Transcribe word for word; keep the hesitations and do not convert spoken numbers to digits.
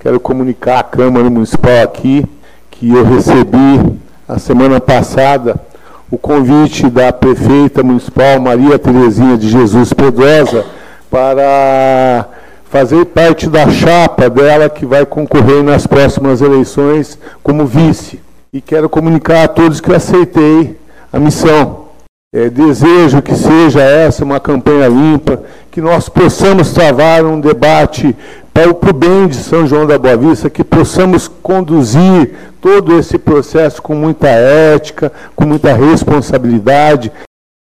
Quero comunicar à Câmara Municipal aqui que eu recebi, a semana passada, o convite da prefeita municipal, Maria Terezinha de Jesus Pedrosa, para fazer parte da chapa dela que vai concorrer nas próximas eleições como vice. E quero comunicar a todos que eu aceitei a missão. É, desejo que seja essa uma campanha limpa, que nós possamos travar um debate para o bem de São João da Boa Vista, que possamos conduzir todo esse processo com muita ética, com muita responsabilidade.